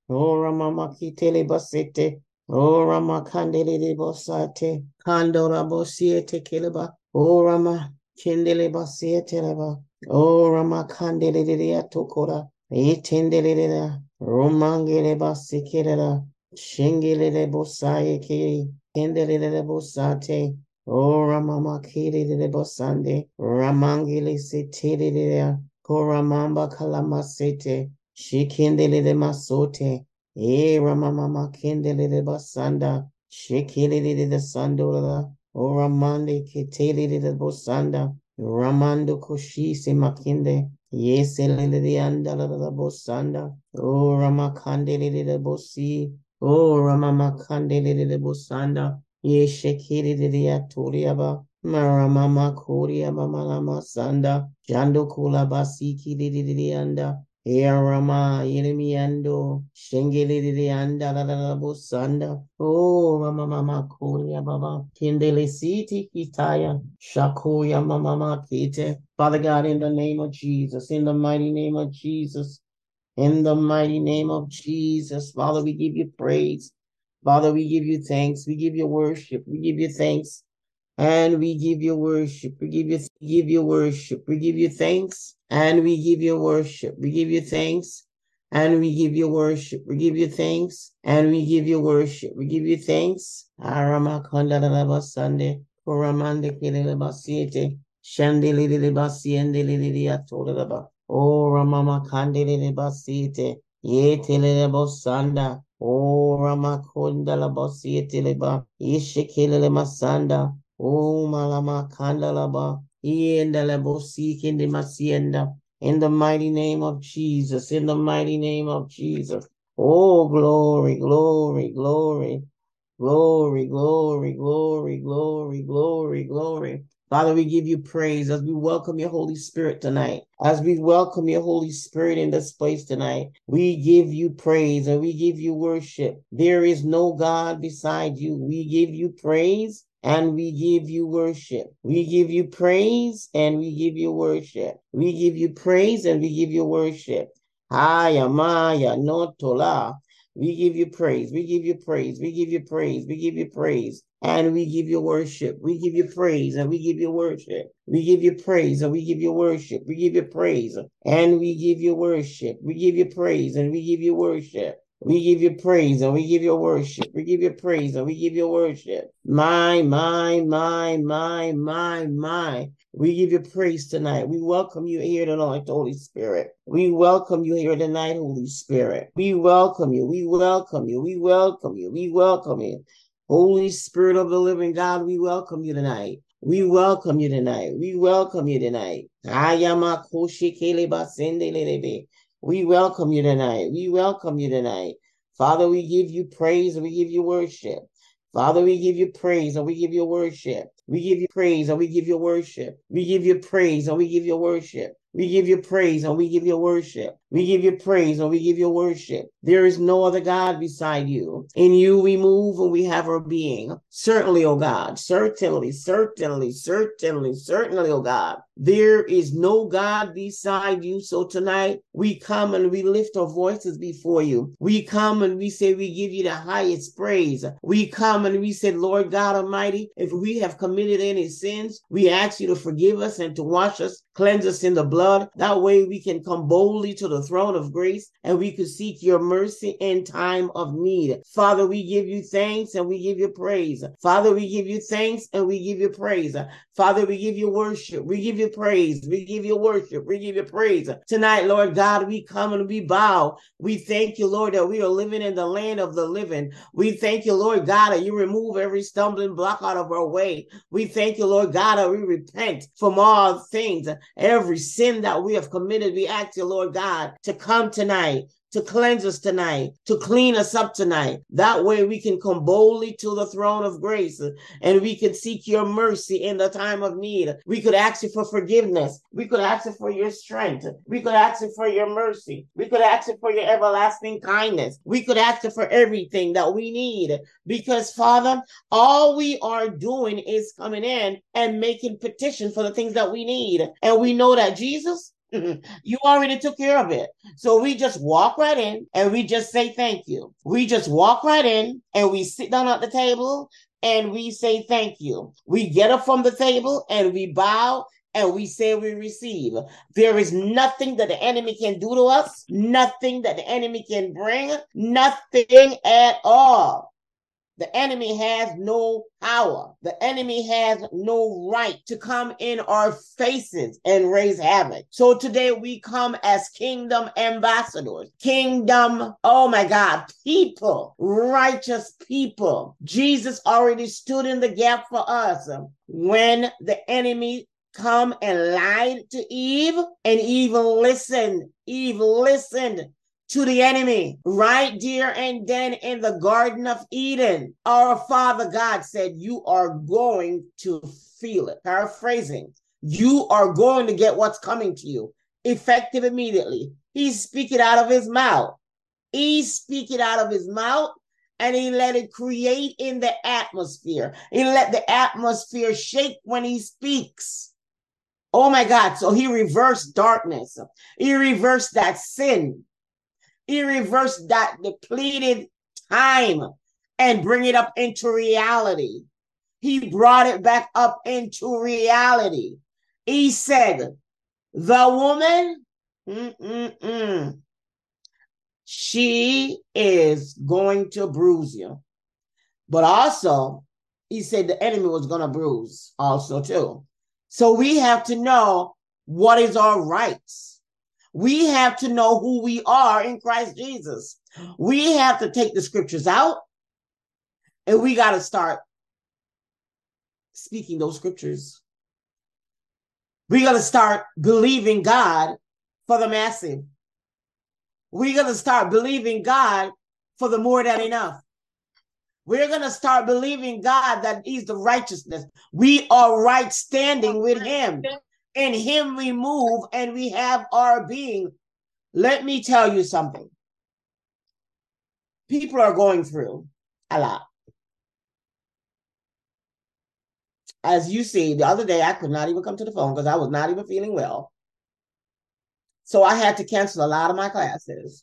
O Rama Kitele Basete. O Rama Candele Bosate. Candora Bosiete Kileba. O Rama Kindele Basiete Leba. O Rama Candele Tokora. Etendele Romangele Basikela. Shingele Bosaye Ki. Kendele Bosate. O Rama Kiri Bosande. Ramangele Sete. Koramamba Kalamasete. Shikindele de masote. E ramamama kindele de basanda. Shikili de sandola. O ramande kitele de bosanda. Ramando koshise makinde. Yes, lele de andala de bosanda. O ramakandele de bosi. O ramamakandele de bosanda. Ye shekili de aturiaba. Maramama koria mama sanda. Jando kula basiki de anda. Rama Yenimiando Shengeli anda la Bosanda. Oh Rama Mama Koya Baba Kindele City Kitaya Shakoya Mama Kite. Father God, in the name of Jesus, in the mighty name of Jesus, in the mighty name of Jesus, Father, we give you praise. Father, we give you thanks. We give you worship. We give you thanks. And we give you worship. We give you worship. We give you thanks. And we give you worship. We give you thanks. And we give you worship. We give you thanks. And we give you worship. We give you thanks. Aramakonda laba Sunday. Koramande kelele basiete. Shandele lele basiende lele atola laba. Oh Ramama kandele basiete. Yetele bosanda. Oh Ramakonda laba siete leba. Ishekele masanda. Oh, Malama Kandalaba, Iendalabo seeking the Masienda, in the mighty name of Jesus, in the mighty name of Jesus. Oh, glory, glory, glory. Glory, glory, glory, glory, glory, glory. Father, we give you praise as we welcome your Holy Spirit tonight. As we welcome your Holy Spirit in this place tonight, we give you praise and we give you worship. There is no God beside you. We give you praise and we give you worship. We give you praise and we give you worship. We give you praise and we give you worship. Haya Maya no tola. We give you praise. We give you praise. We give you praise. We give you praise. And we give you worship. We give you praise and we give you worship. We give you praise and we give you worship. We give you praise and we give you worship. We give you praise and we give you worship. We give you praise and we give you worship. We give you praise and we give you worship. My. We give you praise tonight. We welcome you here tonight, Holy Spirit. We welcome you here tonight, Holy Spirit. We welcome you. We welcome you. We welcome you. We welcome you. Holy Spirit of the living God, we welcome you tonight. We welcome you tonight. We welcome you tonight. We welcome you tonight. We welcome you tonight. Father, we give you praise and we give you worship. Father, we give you praise and we give you worship. We give you praise and we give you worship. We give you praise and we give you worship. We give you praise and we give you worship. We give you praise and we give you worship. There is no other God beside you. In you we move and we have our being. Certainly, O God. Certainly, O God. There is no God beside you. So tonight we come and we lift our voices before you. We come and we say we give you the highest praise. We come and we say, Lord God Almighty, if we have committed any sins, we ask you to forgive us and to wash us, cleanse us in the blood. That way we can come boldly to the throne of grace and we could seek your mercy in time of need. Father, we give you thanks and we give you praise. Father, we give you thanks and we give you praise. Father, we give you worship. We give you praise. We give you worship. We give you praise. Tonight, Lord God, we come and we bow. We thank you, Lord, that we are living in the land of the living. We thank you, Lord God, that you remove every stumbling block out of our way. We thank you, Lord God, that we repent from all things, every sin that we have committed. We ask you, Lord God, to come tonight, to cleanse us tonight, to clean us up tonight. That way we can come boldly to the throne of grace and we can seek your mercy in the time of need. We could ask you for forgiveness. We could ask you for your strength. We could ask you for your mercy. We could ask you for your everlasting kindness. We could ask you for everything that we need because, Father, all we are doing is coming in and making petition for the things that we need. And we know that, Jesus, You already took care of it. So we just walk right in and we just say thank you. We just walk right in and we sit down at the table and we say thank you. We get up from the table and we bow and we say we receive. There is nothing that the enemy can do to us, nothing that the enemy can bring, nothing at all. The enemy has no power. The enemy has no right to come in our faces and raise havoc. So today we come as kingdom ambassadors, kingdom, oh my God, people, righteous people. Jesus already stood in the gap for us when the enemy come and lied to Eve, and Eve listened. Eve listened to the enemy right there and then in the Garden of Eden. Our Father God said, you are going to feel it. Paraphrasing, you are going to get what's coming to you effective immediately. He's speaking out of his mouth. He's speaking out of his mouth, and he let it create in the atmosphere. He let the atmosphere shake when he speaks. Oh my God. So he reversed darkness. He reversed that sin. He reversed that depleted time and bring it up into reality. He brought it back up into reality. He said, the woman, she is going to bruise you. But also, he said the enemy was going to bruise also too. So we have to know what is our rights. We have to know who we are in Christ Jesus. We have to take the scriptures out and we got to start speaking those scriptures. We got to start believing God for the massive. We got to start believing God for the more than enough. We're going to start believing God that he's the righteousness. We are right standing with him. In him we move and we have our being. Let me tell you something. People are going through a lot. As you see, the other day I could not even come to the phone because I was not even feeling well. So I had to cancel a lot of my classes.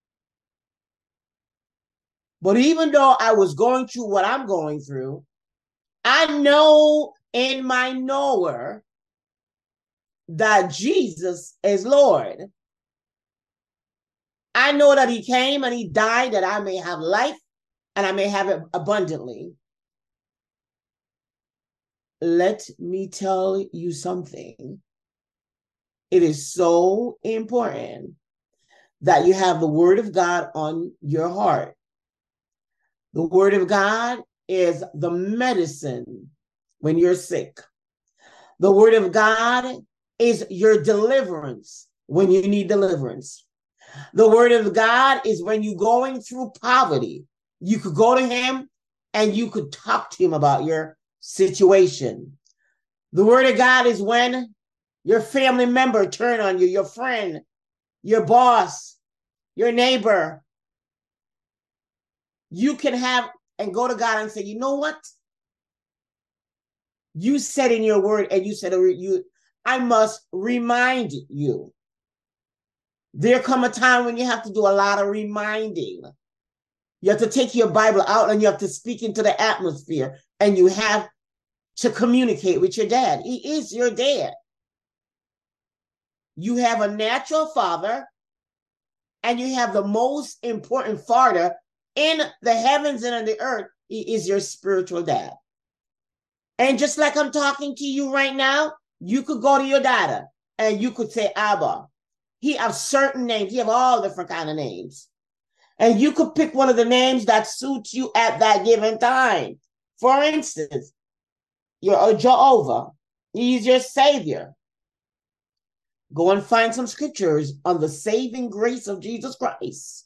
But even though I was going through what I'm going through, I know in my knower that Jesus is Lord. I know that he came and he died that I may have life and I may have it abundantly. Let me tell you something. It is so important that you have the word of God on your heart. The word of God is the medicine when you're sick. The word of God is your deliverance when you need deliverance. The word of God is when you're going through poverty. You could go to him and you could talk to him about your situation. The word of God is when your family member turn on you, your friend, your boss, your neighbor. You can have and go to God and say, you know what? You said in your word, and you said, I must remind you. There come a time when you have to do a lot of reminding. You have to take your Bible out and you have to speak into the atmosphere, and you have to communicate with your dad. He is your dad. You have a natural father, and you have the most important father in the heavens and on the earth. He is your spiritual dad. And just like I'm talking to you right now, you could go to your dad and you could say Abba. He has certain names. He have all different kind of names. And you could pick one of the names that suits you at that given time. For instance, you're a Jehovah. He's your savior. Go and find some scriptures on the saving grace of Jesus Christ.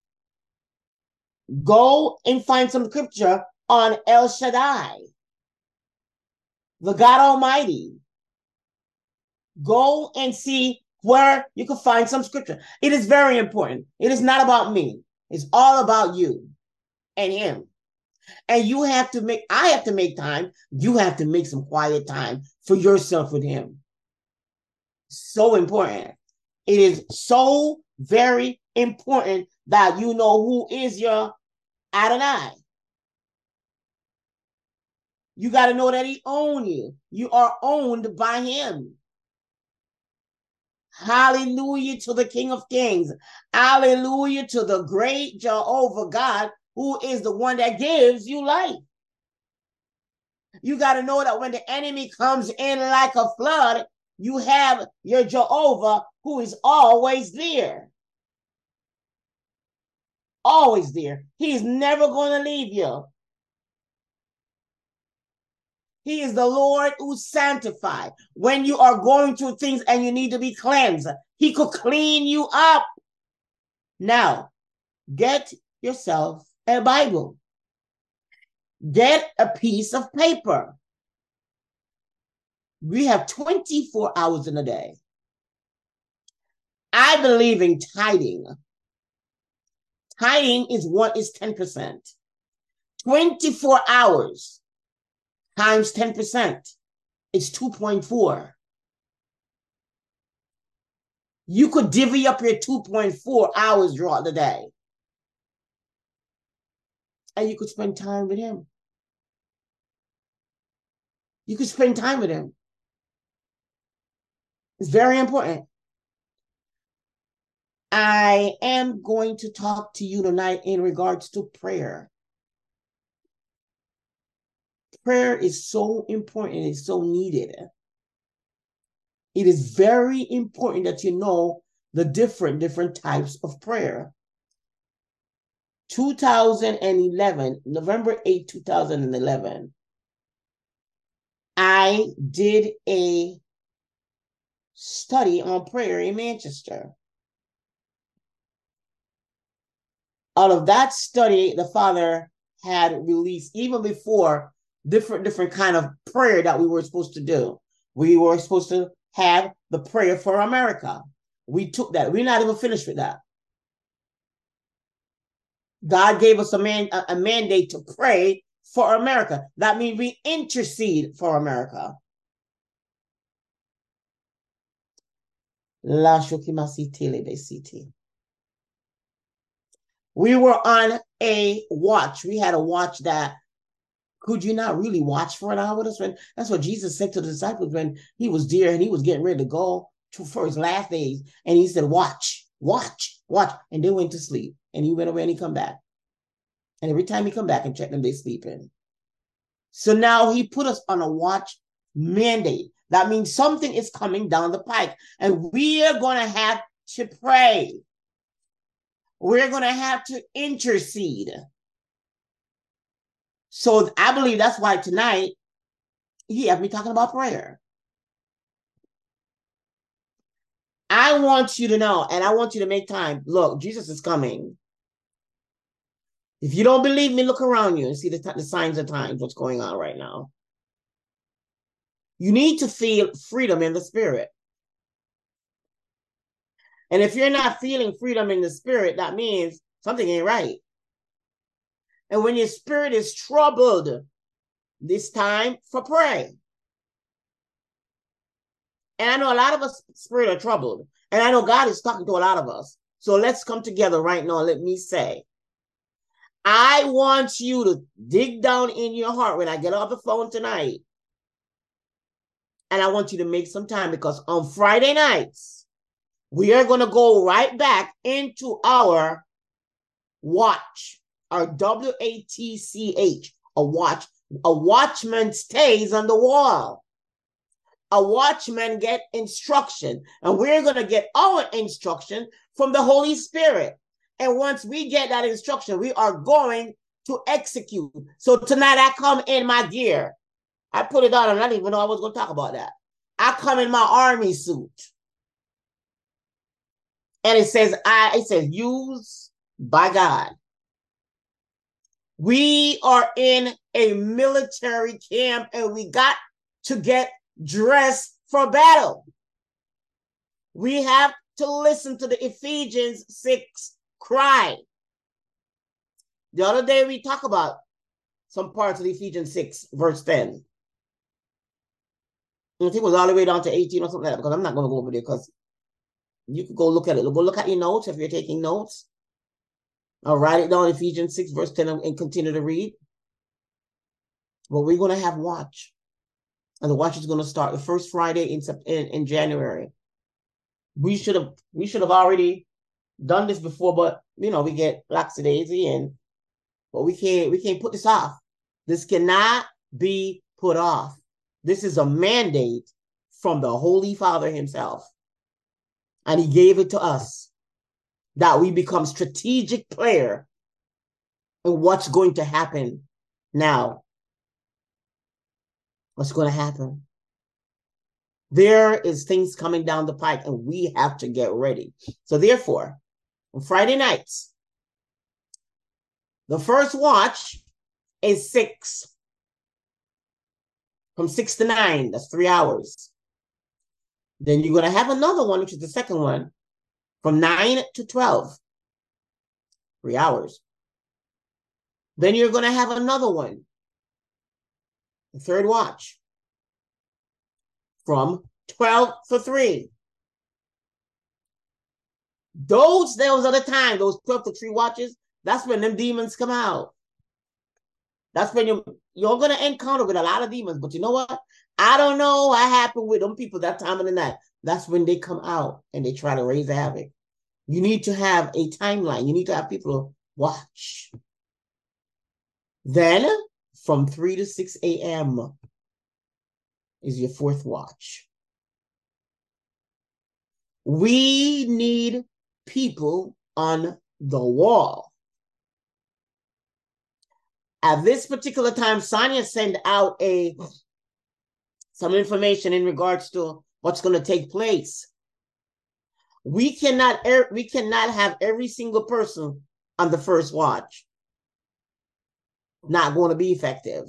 Go and find some scripture on El Shaddai, the God Almighty. Go and see where you can find some scripture. It is very important. It is not about me. It's all about you and him. And you have to make, I have to make time. You have to make some quiet time for yourself with him. So important. It is so very important that you know who is your Adonai. You got to know that he owns you. You are owned by him. Hallelujah to the King of Kings. Hallelujah to the great Jehovah God, who is the one that gives you life. You got to know that when the enemy comes in like a flood, you have your Jehovah who is always there. Always there. He's never going to leave you. He is the Lord who sanctifies. When you are going through things and you need to be cleansed, he could clean you up. Now, get yourself a Bible. Get a piece of paper. We have 24 hours in a day. I believe in tithing. Tithing is 10%. 24 hours times 10% is 2.4. You could divvy up your 2.4 hours throughout the day. And you could spend time with him. You could spend time with him. It's very important. I am going to talk to you tonight in regards to prayer. Prayer is so important. It's so needed. It is very important that you know the different types of prayer. 2011, November 8, 2011, I did a study on prayer in Manchester. Out of that study, the Father had released, even before, different kind of prayer that we were supposed to do. We were supposed to have the prayer for America. We took that. We're not even finished with that. God gave us a mandate to pray for America. That means we intercede for America. La Shokimasi Telebesiti. We were on a watch. We had a watch that could you not really watch for an hour? That's what Jesus said to the disciples when he was there and he was getting ready to go for his last days. And he said, watch, watch, watch. And they went to sleep. And he went away and he come back. And every time he come back and check them, they sleeping. So now he put us on a watch mandate. That means something is coming down the pike. And we are going to have to pray. We're going to have to intercede. So I believe that's why tonight he had me talking about prayer. I want you to know, and I want you to make time. Look, Jesus is coming. If you don't believe me, look around you and see the signs of times, what's going on right now. You need to feel freedom in the spirit. And if you're not feeling freedom in the spirit, that means something ain't right. And when your spirit is troubled, this time for pray. And I know a lot of us spirit are troubled. And I know God is talking to a lot of us. So let's come together right now. Let me say, I want you to dig down in your heart when I get off the phone tonight. And I want you to make some time because on Friday nights, we are going to go right back into our watch, our WATCH, a watch. A watchman stays on the wall. A watchman get instruction. And we're going to get our instruction from the Holy Spirit. And once we get that instruction, we are going to execute. So tonight I come in my gear. I put it on and I didn't even know I was going to talk about that. I come in my army suit. And it says, used by God. We are in a military camp and we got to get dressed for battle. We have to listen to the Ephesians 6 cry. The other day we talked about some parts of Ephesians 6 verse 10. I think it was all the way down to 18 or something like that, because I'm not going to go over there because You could go look at it. Go look at your notes if you're taking notes. I'll write it down, Ephesians 6, verse 10, and continue to read. But we're going to have watch. And the watch is going to start the first Friday in January. We should have already done this before, but we get lackadaisy, but we can't put this off. This cannot be put off. This is a mandate from the Holy Father himself. And he gave it to us that we become strategic player in what's going to happen now. What's going to happen? There is things coming down the pike and we have to get ready. So therefore, on Friday nights, the first watch is 6. From 6 to 9, that's 3 hours. Then you're going to have another one, which is the second one, from 9 to 12, 3 hours. Then you're going to have another one, the third watch, from 12 to 3. Those are the time, those 12 to 3 watches, that's when them demons come out. That's when you're going to encounter with a lot of demons. But you know what? I don't know what happened with them people that time of the night. That's when they come out and they try to raise havoc. You need to have a timeline. You need to have people watch. Then from 3 to 6 a.m. is your fourth watch. We need people on the wall. At this particular time, Sonia sent out some information in regards to what's going to take place. We cannot have every single person on the first watch. Not going to be effective.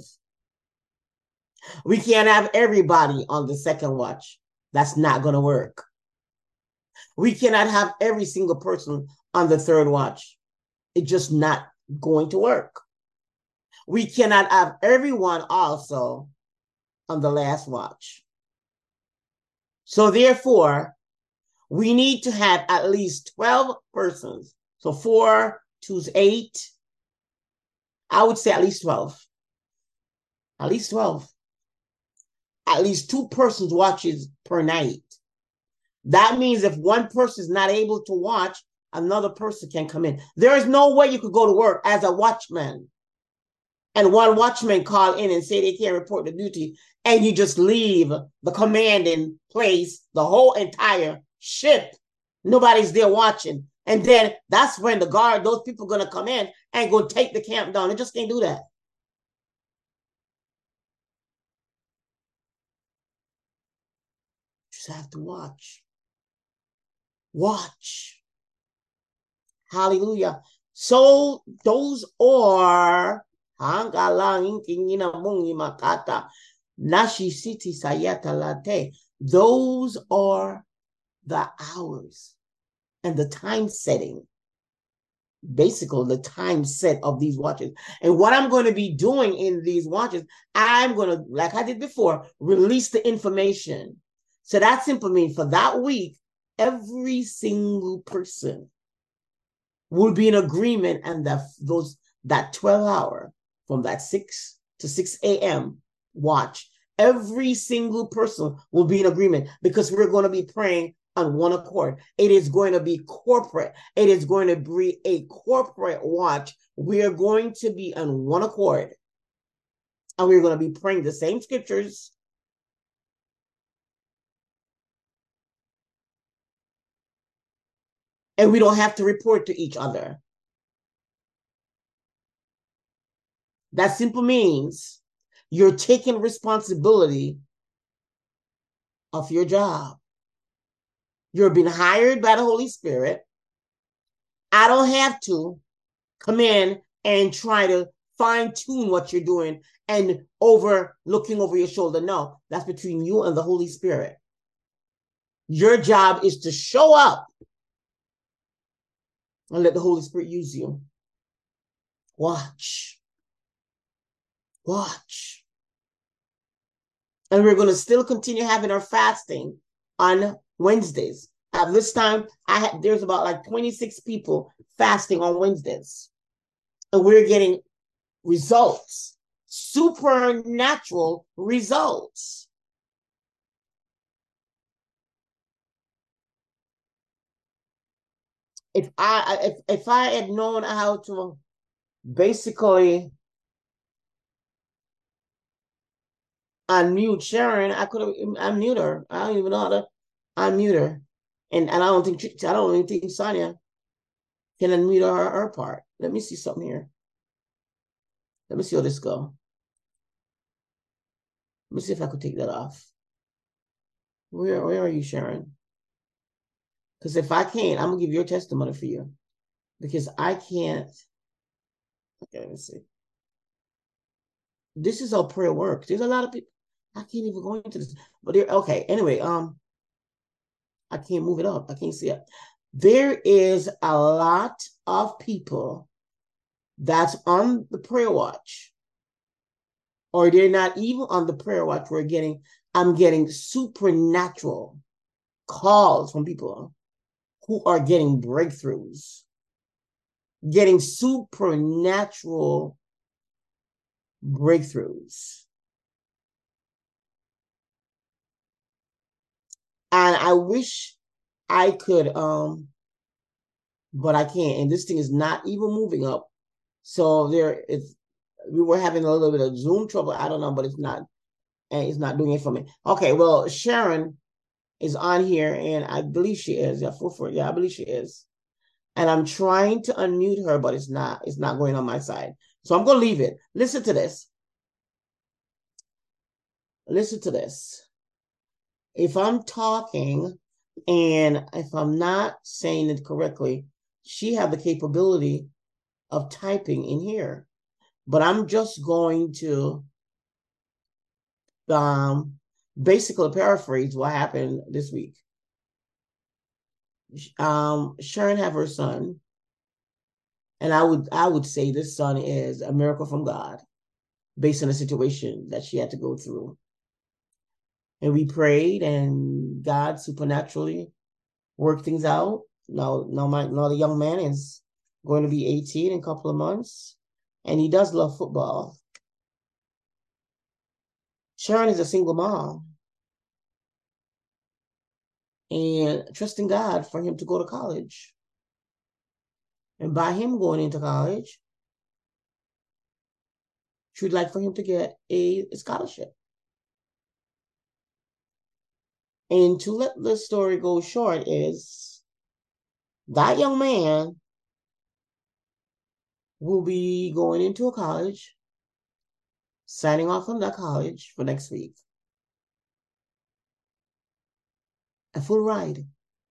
We can't have everybody on the second watch. That's not going to work. We cannot have every single person on the third watch. It's just not going to work. We cannot have everyone also on the last watch. So therefore, we need to have at least 12 persons. So 4, 2 is 8. I would say at least 12. At least 12. At least 2 persons watches per night. That means if one person is not able to watch, another person can come in. There is no way you could go to work as a watchman and one watchman call in and say they can't report the duty, and you just leave the commanding place, the whole entire ship. Nobody's there watching. And then that's when those people are going to come in and go take the camp down. They just can't do that. Just have to watch. Watch. Hallelujah. So those are those are the hours and the time setting. Basically, the time set of these watches. And what I'm going to be doing in these watches, I'm going to, like I did before, release the information. So that simply means for that week, every single person will be in agreement, and that 12-hour from that 6 to 6 a.m. watch, every single person will be in agreement, because we're going to be praying on one accord. It is going to be corporate. It is going to be a corporate watch. We are going to be on one accord, and we're going to be praying the same scriptures. And we don't have to report to each other. That simply means you're taking responsibility of your job. You're being hired by the Holy Spirit. I don't have to come in and try to fine-tune what you're doing and looking over your shoulder. No, that's between you and the Holy Spirit. Your job is to show up and let the Holy Spirit use you. Watch. Watch. And we're going to still continue having our fasting on Wednesdays. At this time, there's about like 26 people fasting on Wednesdays, and we're getting results, supernatural results. If I had known how to basically unmute Sharon, I could have unmute her. I don't even know how to unmute her, and I don't even think Sonia can unmute her part. Let me see something here. Let me see how this go. Let me see if I could take that off. Where are you, Sharon? Because if I can't, I'm gonna give your testimony for you. Because I can't. Okay, let me see. This is how prayer works. There's a lot of people. I can't even go into this. But okay. Anyway, I can't move it up. I can't see it. There is a lot of people that's on the prayer watch, or they're not even on the prayer watch. I'm getting supernatural calls from people who are getting breakthroughs, getting supernatural breakthroughs. And I wish I could, but I can't. And this thing is not even moving up. So we were having a little bit of Zoom trouble. I don't know, but it's not doing it for me. Okay, well, Sharon is on here, and I believe she is. Yeah, I believe she is. And I'm trying to unmute her, but it's not going on my side. So I'm gonna leave it. Listen to this. Listen to this. If I'm talking and if I'm not saying it correctly, she have the capability of typing in here. But I'm just going to basically paraphrase what happened this week. Sharon have her son, and I would say this son is a miracle from God based on the situation that she had to go through. And we prayed, and God supernaturally worked things out. Now the young man is going to be 18 in a couple of months, and he does love football. Sharon is a single mom, and trusting God for him to go to college. And by him going into college, she'd like for him to get a scholarship. And to let the story go short is that young man will be going into a college, signing off from that college for next week. A full ride.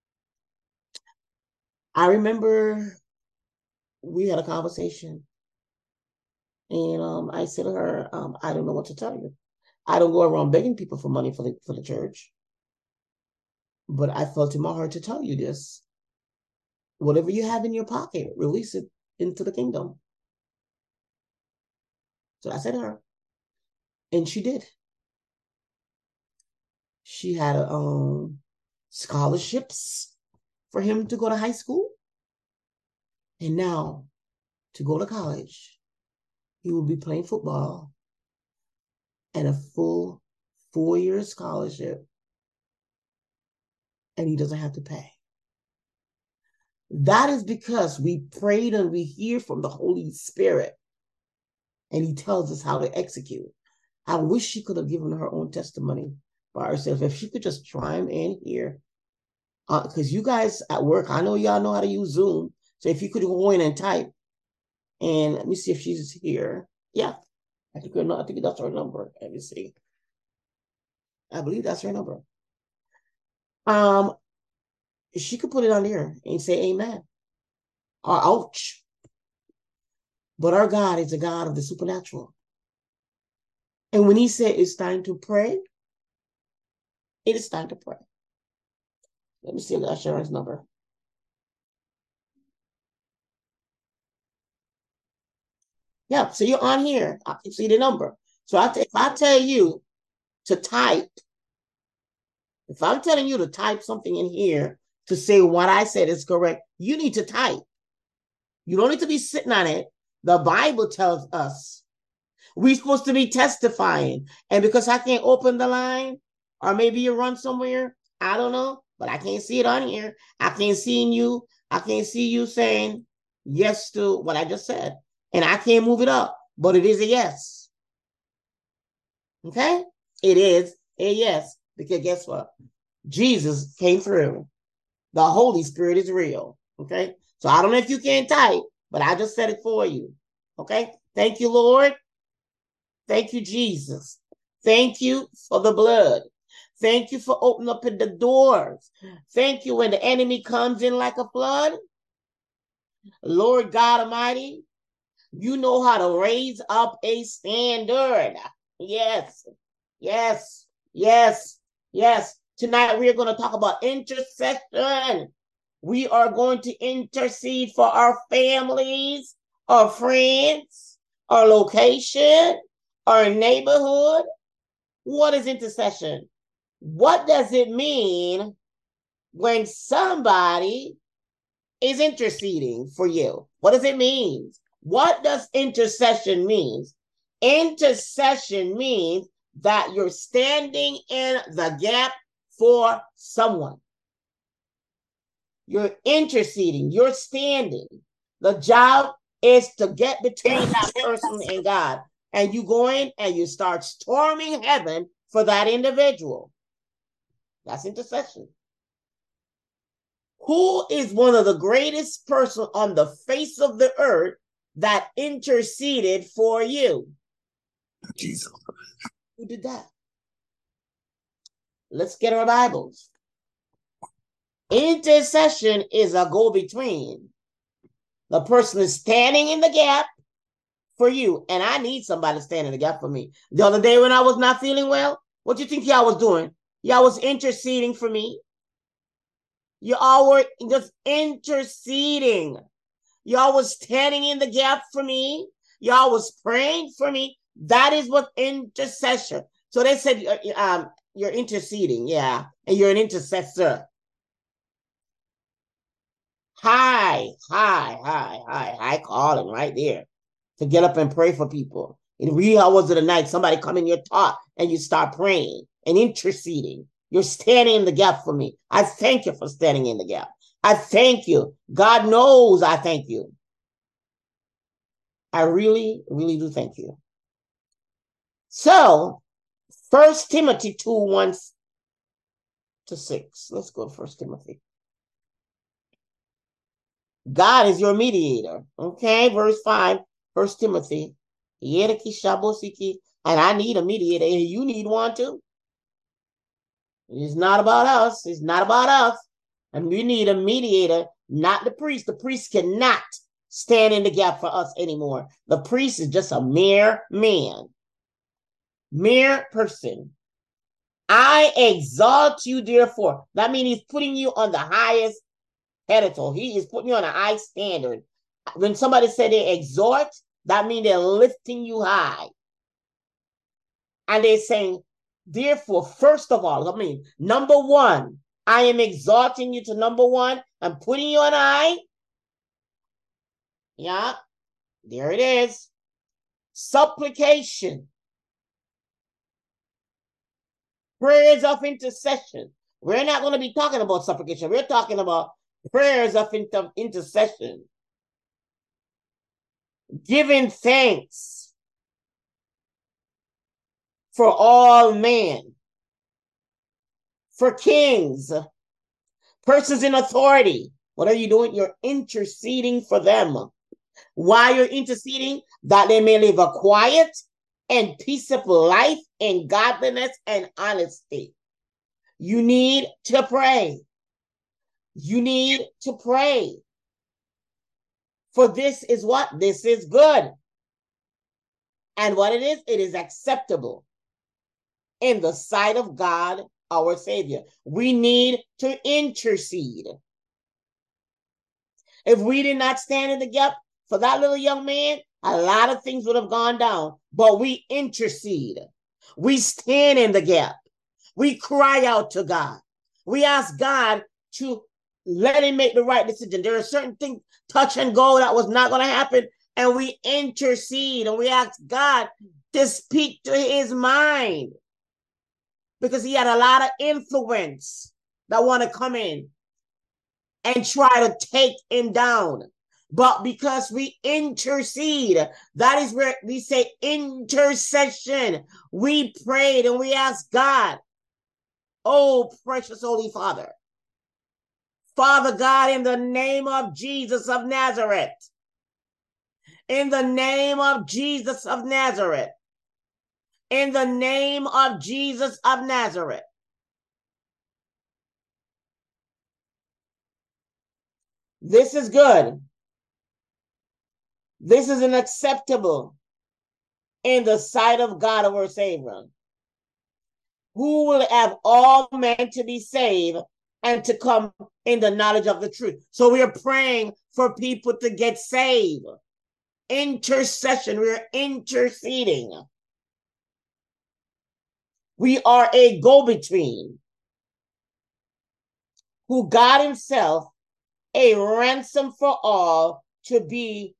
I remember we had a conversation, and I said to her, I don't know what to tell you. I don't go around begging people for money for the church, but I felt in my heart to tell you this. Whatever you have in your pocket, release it into the kingdom. So I said to her, and she did. She had scholarships for him to go to high school, and now to go to college, he will be playing football and a full 4-year scholarship, and he doesn't have to pay. That is because we prayed and we hear from the Holy Spirit, and he tells us how to execute. I wish she could have given her own testimony by herself. If she could just chime in here, because you guys at work, I know y'all know how to use Zoom. So if you could go in and type, and let me see if she's here. Yeah, I think that's her number. Let me see. I believe that's her number. She could put it on here and say amen or ouch. But our God is a God of the supernatural. And when he said it's time to pray, it is time to pray. Let me see if that's Sharon's number. Yeah, so you're on here. I can see the number. So if I tell you to type, if I'm telling you to type something in here, to say what I said is correct, you need to type. You don't need to be sitting on it. The Bible tells us we're supposed to be testifying. And because I can't open the line, or maybe you run somewhere, I don't know, but I can't see it on here. I can't see you. I can't see you saying yes to what I just said. And I can't move it up, but it is a yes. Okay? It is a yes. Because guess what? Jesus came through. The Holy Spirit is real. Okay? So I don't know if you can type, but I just said it for you. Okay? Thank you, Lord. Thank you, Jesus. Thank you for the blood. Thank you for opening up the doors. Thank you when the enemy comes in like a flood. Lord God Almighty, you know how to raise up a standard. Yes, yes, yes, yes. Tonight we're going to talk about intercession. We are going to intercede for our families, our friends, our location, our neighborhood. What is intercession? What does it mean when somebody is interceding for you? What does it mean? What does intercession mean? Intercession means that you're standing in the gap for someone. You're interceding. You're standing. The job is to get between that person and God. And you go in and you start storming heaven for that individual. That's intercession. Who is one of the greatest person on the face of the earth that interceded for you? Jesus. Who did that? Let's get our Bibles. Intercession is a go-between. The person is standing in the gap for you, and I need somebody to stand in the gap for me. The other day when I was not feeling well, what do you think y'all was doing? Y'all was interceding for me. You all were just interceding. Y'all was standing in the gap for me. Y'all was praying for me. That is what intercession. So they said you're interceding, yeah, and you're an intercessor. High calling right there to get up and pray for people. In wee hours of the night, somebody come in your talk and you start praying and interceding. You're standing in the gap for me. I thank you for standing in the gap. I thank you. God knows I thank you. I really, really do thank you. So, 1 Timothy 2:1-6. Let's go to 1 Timothy. God is your mediator. Okay, verse 5, 1 Timothy. And I need a mediator, and you need one too. It's not about us. It's not about us. And we need a mediator, not the priest. The priest cannot stand in the gap for us anymore. The priest is just a mere man, mere person. I exalt you, therefore. That means he's putting you on the highest pedestal. He is putting you on a high standard. When somebody said they exhort, that means they're lifting you high. And they're saying, therefore, first of all, number one, I am exalting you to number one. I'm putting you on high. Yeah, there it is. Supplication. Prayers of intercession. We're not going to be talking about supplication. We're talking about prayers of intercession. Giving thanks for all men, for kings, persons in authority. What are you doing? You're interceding for them. Why you're interceding? That they may live a quiet and peaceable life in godliness and honesty. You need to pray. You need to pray. For this is what? This is good. And what it is acceptable in the sight of God, our Savior. We need to intercede. If we did not stand in the gap for that little young man, a lot of things would have gone down. But we intercede. We stand in the gap. We cry out to God. We ask God to let him make the right decision. There are certain things, touch and go, that was not going to happen. And we intercede and we ask God to speak to his mind, because he had a lot of influence that want to come in and try to take him down. But because we intercede, that is where we say intercession. We prayed and we asked God, oh, precious Holy Father, Father God, in the name of Jesus of Nazareth, in the name of Jesus of Nazareth, in the name of Jesus of Nazareth, this is good. This is unacceptable in the sight of God our Savior, who will have all men to be saved and to come in the knowledge of the truth. So we are praying for people to get saved. Intercession, we're interceding. We are a go-between who God himself a ransom for all to be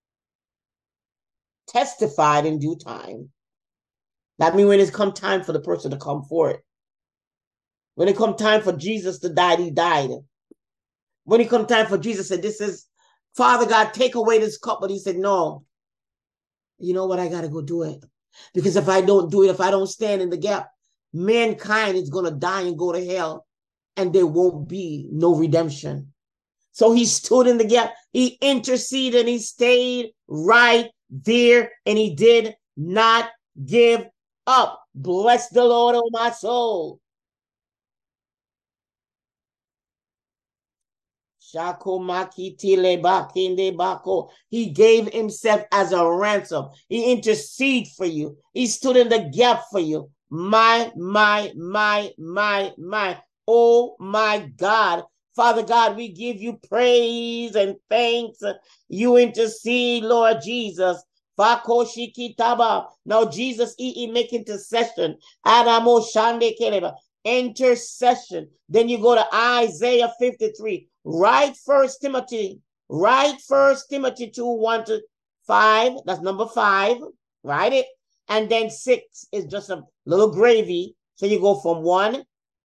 testified in due time. That means when it's come time for the person to come forth. When it come time for Jesus to die, he died. When it come time for Jesus, said, this is, Father God, take away this cup. But he said, no, you know what? I got to go do it. Because if I don't do it, if I don't stand in the gap, mankind is going to die and go to hell. And there won't be no redemption. So he stood in the gap. He interceded and he stayed right there. And he did not give up. Bless the Lord, oh my soul. He gave himself as a ransom. He interceded for you. He stood in the gap for you. My. Oh my God. Father God, we give you praise and thanks. You intercede, Lord Jesus. Now Jesus, he make intercession. Intercession. Then you go to Isaiah 53. Write First Timothy 2, 1 to 5. That's number 5. Write it. And then 6 is just a little gravy. So you go from 1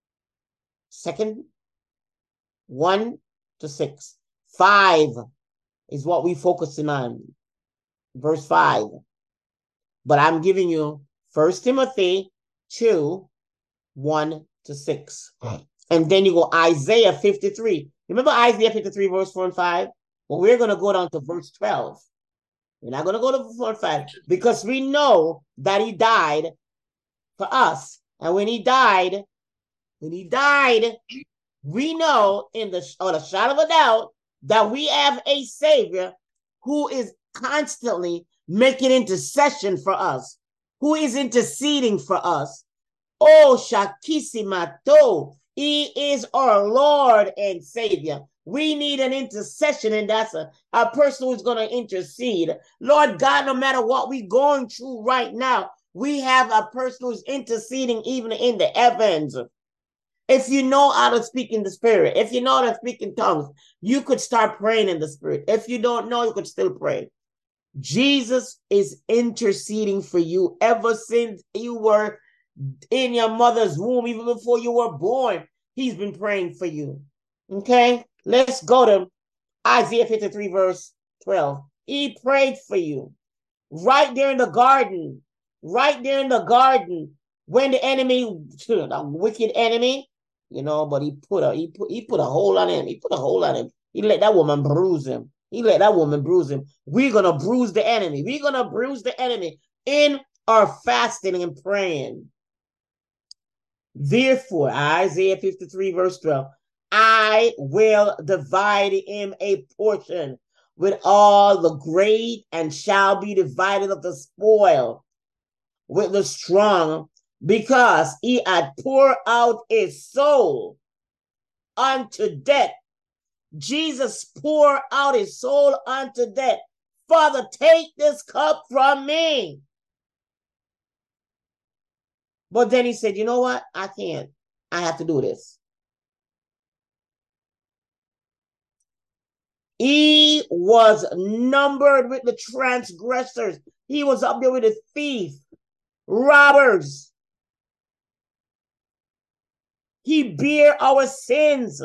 to 6. 5 is what we focusing on. Verse 5. But I'm giving you First Timothy 2, 1 to 6. And then you go Isaiah 53. Remember Isaiah 53, verse 4 and 5? Well, we're going to go down to verse 12. We're not going to go to 4 and 5 because we know that he died for us. And when he died, we know in the shadow of a doubt that we have a Savior who is constantly making intercession for us, who is interceding for us. Oh, Shakisimato. He is our Lord and Savior. We need an intercession, and that's a person who's going to intercede. Lord God, no matter what we're going through right now, we have a person who's interceding even in the heavens. If you know how to speak in the spirit, if you know how to speak in tongues, you could start praying in the spirit. If you don't know, you could still pray. Jesus is interceding for you ever since you were in your mother's womb, even before you were born. He's been praying for you. Okay, let's go to Isaiah 53, verse 12. He prayed for you right there in the garden, when the enemy, the wicked enemy, but he put a hold on him. He let that woman bruise him. We're going to bruise the enemy. In our fasting and praying. Therefore, Isaiah 53, verse 12, I will divide him a portion with all the great, and shall be divided of the spoil with the strong, because he had poured out his soul unto death. Jesus poured out his soul unto death. Father, take this cup from me. But then he said, you know what? I can't. I have to do this. He was numbered with the transgressors. He was up there with the thief, robbers. He bare our sins.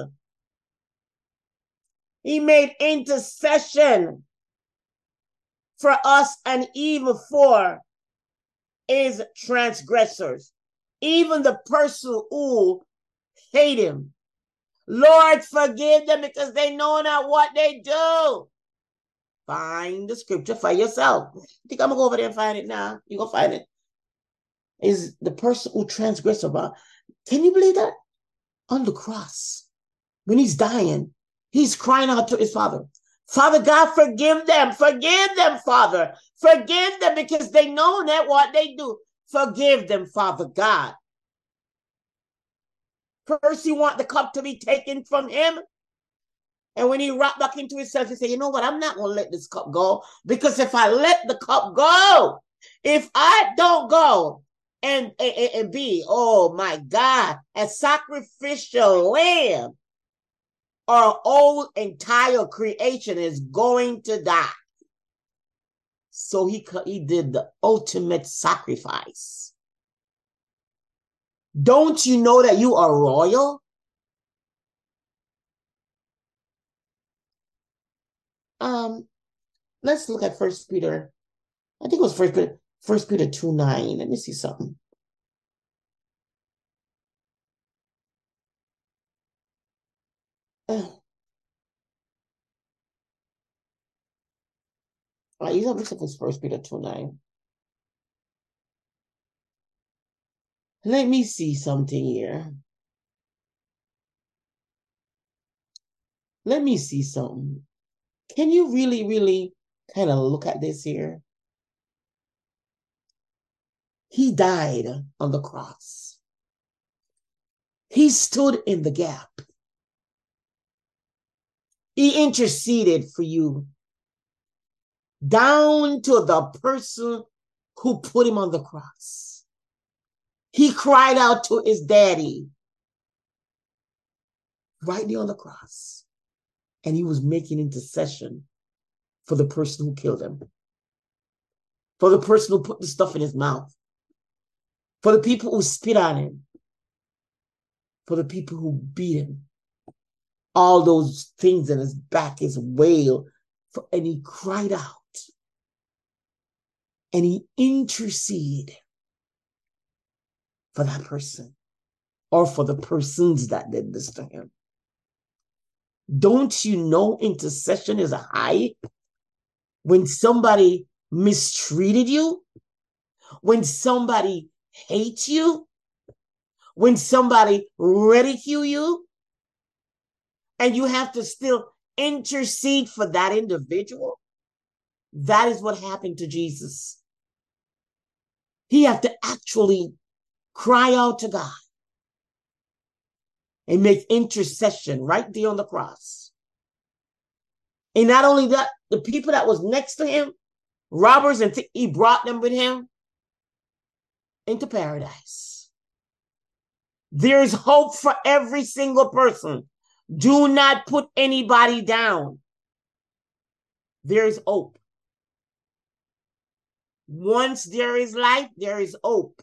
He made intercession for us and even for his transgressors. Even the person who hate him. Lord, forgive them because they know not what they do. Find the scripture for yourself. I think I'm going to go over there and find it now. You're going to find it. Is the person who transgressed about. Can you believe that? On the cross, when he's dying, he's crying out to his Father. Father God, forgive them. Forgive them, Father. Forgive them because they know not what they do. Forgive them, Father God. First, he want the cup to be taken from him. And when he rocked back into himself, he said, you know what? I'm not going to let this cup go. Because if I let the cup go, if I don't go and be, oh my God, a sacrificial lamb, our whole entire creation is going to die. So he did the ultimate sacrifice. Don't you know that you are royal? Let's look at First Peter. I think it was First Peter 2:9. Let me see something. You have to look at First Peter 2:9. Let me see something here. Let me see something. Can you really, really kind of look at this here? He died on the cross. He stood in the gap. He interceded for you. Down to the person who put him on the cross. He cried out to his daddy right there on the cross. And he was making intercession for the person who killed him. For the person who put the stuff in his mouth. For the people who spit on him. For the people who beat him. All those things in his back, his wail. And he cried out. And he interceded for that person. Or for the persons that did this to him. Don't you know intercession is a high? When somebody mistreated you, when somebody hates you, when somebody ridicule you, and you have to still intercede for that individual, that is what happened to Jesus. He had to actually cry out to God and make intercession right there on the cross. And not only that, the people that was next to him, robbers, and he brought them with him into paradise. There's hope for every single person. Do not put anybody down. There's hope. Once there is life, there is hope.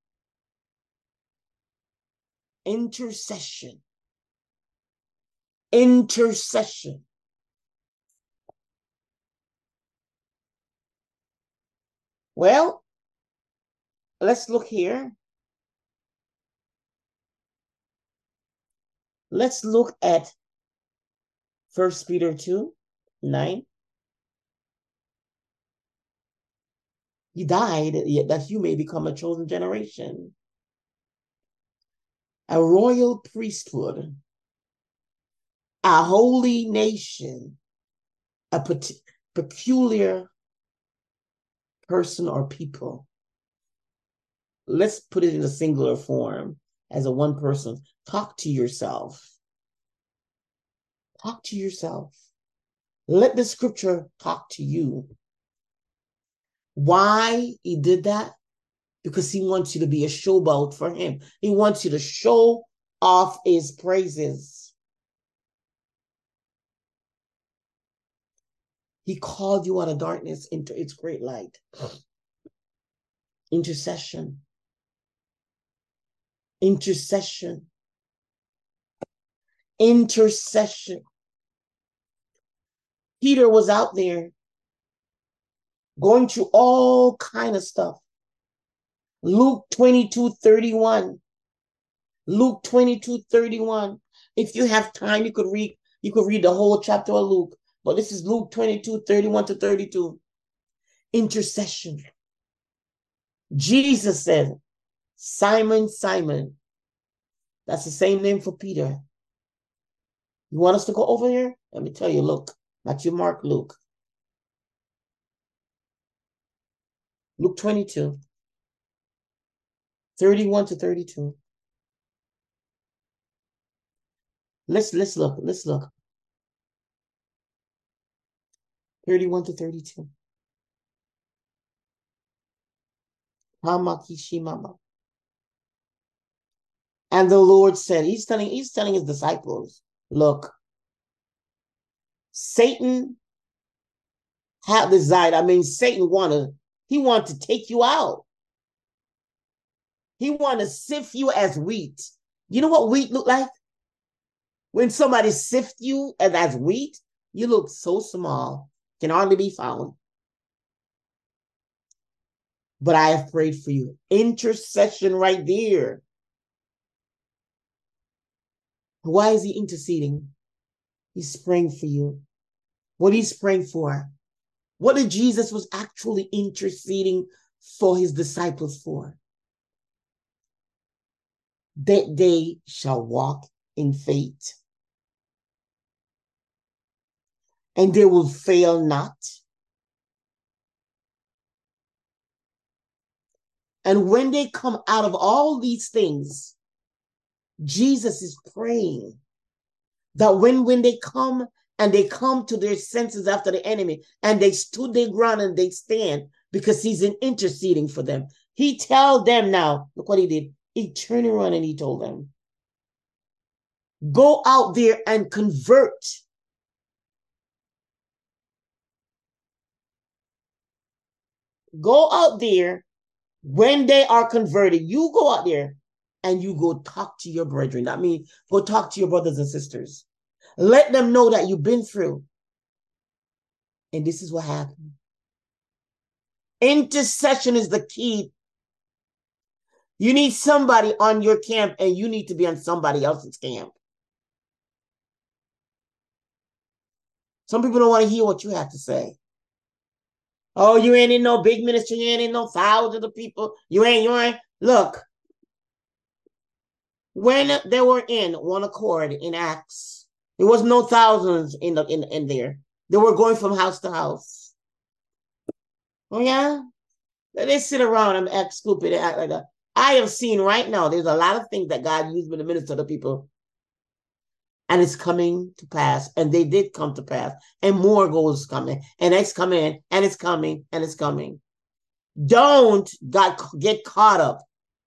Intercession. Intercession. Well, let's look here. Let's look at 1 Peter 2:9. He died that you may become a chosen generation, a royal priesthood, a holy nation, a peculiar person or people. Let's put it in a singular form as a one person. Talk to yourself. Talk to yourself. Let the scripture talk to you. Why he did that? Because he wants you to be a showboat for him. He wants you to show off his praises. He called you out of darkness into its great light. Intercession. Intercession. Intercession. Peter was out there going through all kind of stuff. Luke 22:31. Luke 22:31. If you have time, you could read the whole chapter of Luke. But this is Luke 22:31-32. Intercession. Jesus said, Simon, Simon. That's the same name for Peter. You want us to go over here? Let me tell you, look. Matthew, Mark, Luke. Luke 22:31-32. Let's look. 31-32. And the Lord said, he's telling his disciples, look, Satan had desired. Satan wanted to take you out. He wanted to sift you as wheat. You know what wheat look like? When somebody sifts you as wheat, you look so small, can hardly be found. But I have prayed for you. Intercession right there. Why is he interceding? He's praying for you. What he's praying for? What did Jesus was actually interceding for his disciples for? That they shall walk in faith. And they will fail not. And when they come out of all these things, Jesus is praying that when they come and they come to their senses after the enemy and they stood their ground and they stand because he's interceding for them. He tell them now, look what he did. He turned around and he told them, go out there and convert. Go out there when they are converted. You go out there and you go talk to your brethren. That means go talk to your brothers and sisters. Let them know that you've been through. And this is what happened. Intercession is the key. You need somebody on your camp and you need to be on somebody else's camp. Some people don't want to hear what you have to say. Oh, you ain't in no big ministry. You ain't in no thousands of people. You ain't. Look, when they were in one accord in Acts, there was no thousands in there. They were going from house to house. Oh, yeah? They sit around and act stupid and act like that. I have seen right now, there's a lot of things that God used me to minister to people. And it's coming to pass. And they did come to pass. And more goes coming. And it's coming. And it's coming. And it's coming. Don't get caught up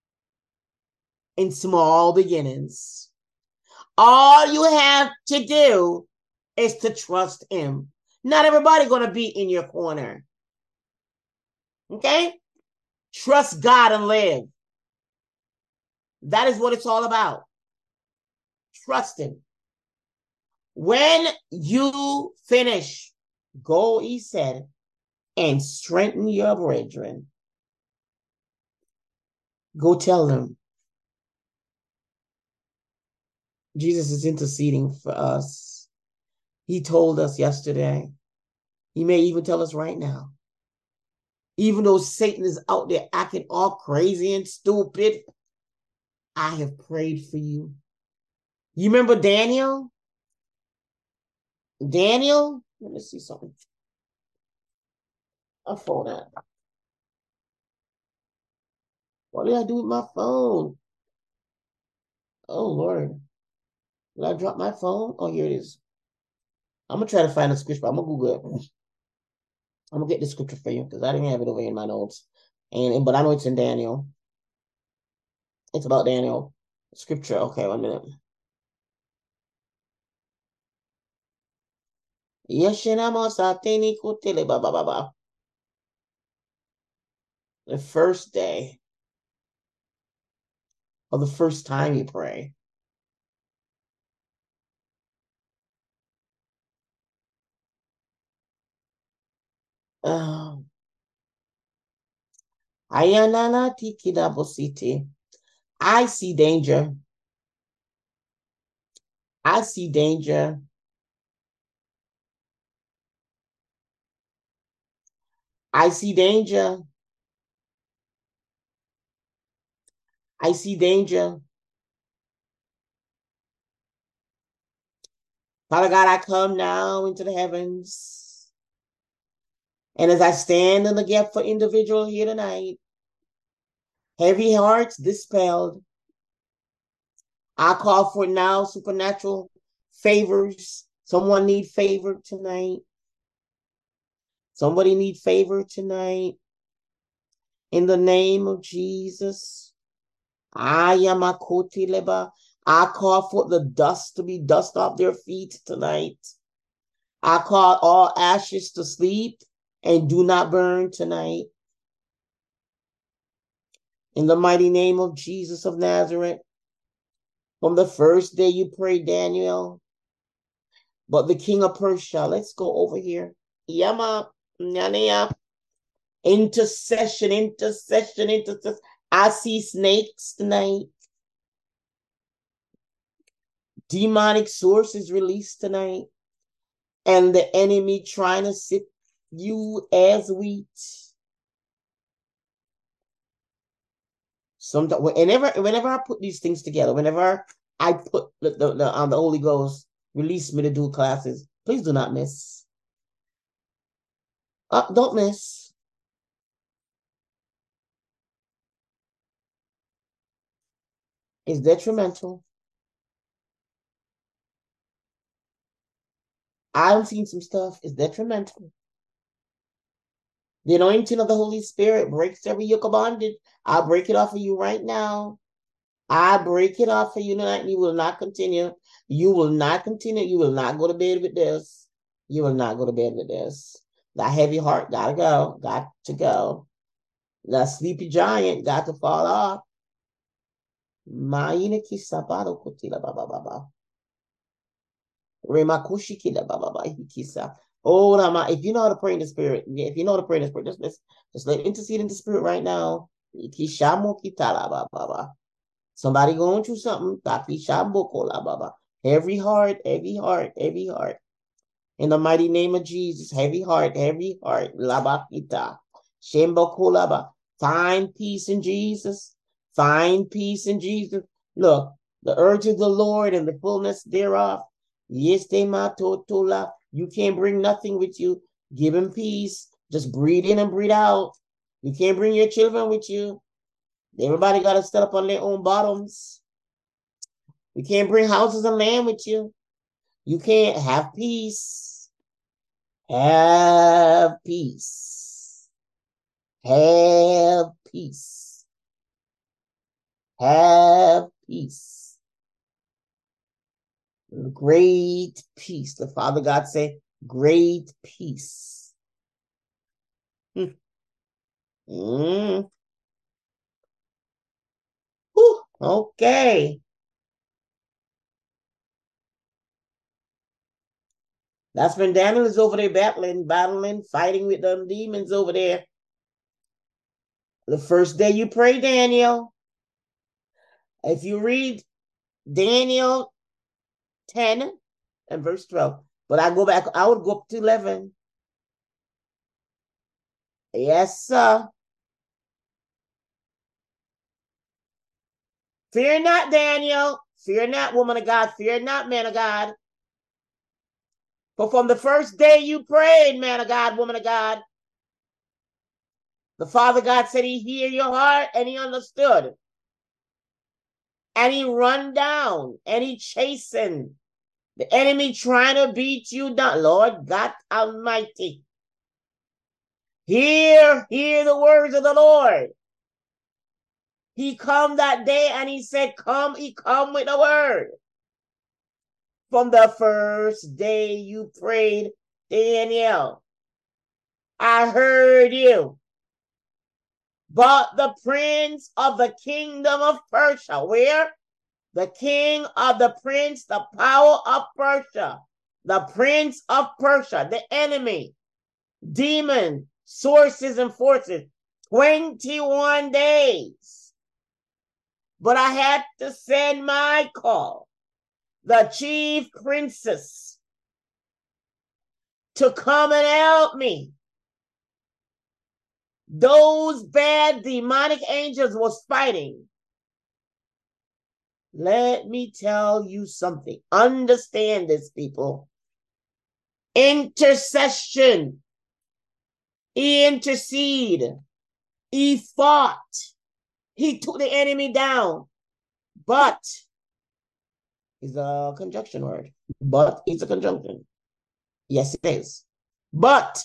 in small beginnings. All you have to do is to trust him. Not everybody going to be in your corner. Okay? Trust God and live. That is what it's all about. Trust him. When you finish, go, he said, and strengthen your brethren. Go tell them. Jesus is interceding for us. He told us yesterday. He may even tell us right now. Even though Satan is out there acting all crazy and stupid, I have prayed for you. You remember Daniel? Daniel? Let me see something. My phone out. What did I do with my phone? Oh, Lord. Did I drop my phone? Oh, here it is. I'm going to try to find the scripture. I'm going to Google it. I'm going to get the scripture for you because I didn't have it over here in my notes. But I know it's in Daniel. It's about Daniel. Scripture. Okay, 1 minute. Yeshenamosateni kutele baba baba. The first day or the first time you pray. Ayanana tikidabositi. I see danger. I see danger. I see danger. I see danger. Father God, I come now into the heavens. And as I stand in the gap for individual here tonight, heavy hearts dispelled. I call for now supernatural favors. Someone need favor tonight. Somebody need favor tonight. In the name of Jesus. I am a kotileba. I call for the dust to be dust off their feet tonight. I call all ashes to sleep and do not burn tonight. In the mighty name of Jesus of Nazareth. From the first day you prayed, Daniel, but the king of Persia, let's go over here. Yama, nyanya. Intercession. I see snakes tonight. Demonic sources released tonight. And the enemy trying to sift you as wheat. Sometimes, whenever I put these things together, whenever I put the Holy Ghost release me to do classes, please do not miss. Don't miss. It's detrimental. I've seen some stuff. It's detrimental. The anointing of the Holy Spirit breaks every yoke of bondage. I'll break it off of you right now. I break it off for you tonight. You will not continue. You will not continue. You will not go to bed with this. You will not go to bed with this. That heavy heart gotta go. Got to go. That sleepy giant got to fall off. Maina kisabado kutila baba baba. Remakushi kila baba baba kisa. Oh, Rama, if you know how to pray in the spirit, just let intercede in the spirit right now. Kishamo kitala baba baba. Somebody going through something. Every heart. In the mighty name of Jesus, heavy heart. Labakita. Shembokolaba. Find peace in Jesus. Find peace in Jesus. Look, the urge of the Lord and the fullness thereof. Yes, they matotola. You can't bring nothing with you. Give him peace. Just breathe in and breathe out. You can't bring your children with you. Everybody got to stand up on their own bottoms. You can't bring houses and land with you. You can't have peace. Have peace. Have peace. Have peace. Great peace. The Father God said, great peace. Okay. That's when Daniel is over there battling, fighting with them demons over there. The first day you pray, Daniel, if you read Daniel 10 and verse 12, but I would go up to 11. Yes, sir. Fear not, Daniel. Fear not, woman of God. Fear not, man of God. For from the first day you prayed, man of God, woman of God, the Father God said he hear your heart and he understood. And he run down and he chasing the enemy trying to beat you down. Lord God Almighty. Hear the words of the Lord. He come that day and he said, come, he come with the word. From the first day you prayed, Daniel, I heard you. But the prince of the kingdom of Persia, where? The king of the prince, the power of Persia, the prince of Persia, the enemy, demon, sources and forces, 21 days. But I had to send Michael, the chief princess, to come and help me. Those bad demonic angels was fighting. Let me tell you something. Understand this, people. Intercession. He interceded. He fought. He took the enemy down. But is a conjunction word. But it's a conjunction. Yes, it is. But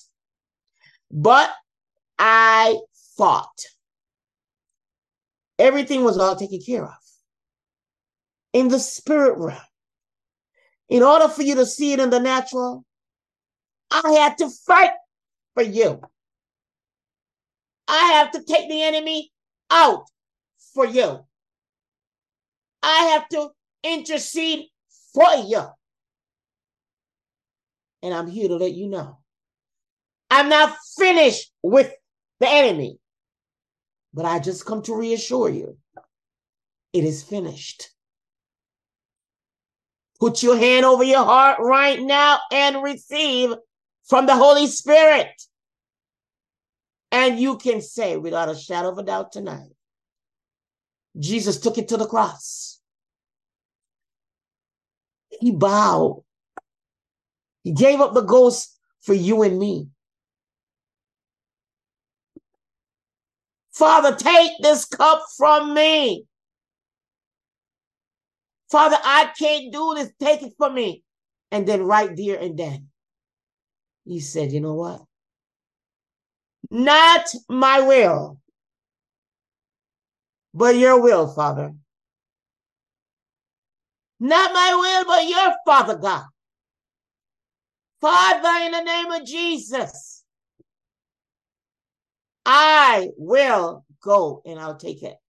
I fought. Everything was all taken care of. In the spirit realm. In order for you to see it in the natural, I had to fight for you. I have to take the enemy out for you. I have to intercede for you. And I'm here to let you know. I'm not finished with the enemy. But I just come to reassure you. It is finished. Put your hand over your heart right now and receive from the Holy Spirit. And you can say without a shadow of a doubt tonight, Jesus took it to the cross. He bowed. He gave up the ghost for you and me. Father, take this cup from me. Father, I can't do this. Take it from me. And then right there and then, he said, you know what? Not my will, but your will, Father. Not my will, but your, Father God. Father, in the name of Jesus, I will go and I'll take it.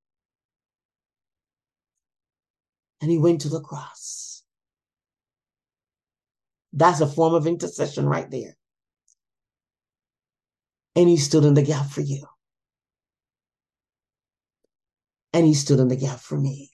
And he went to the cross. That's a form of intercession right there. And he stood in the gap for you. And he stood in the gap for me.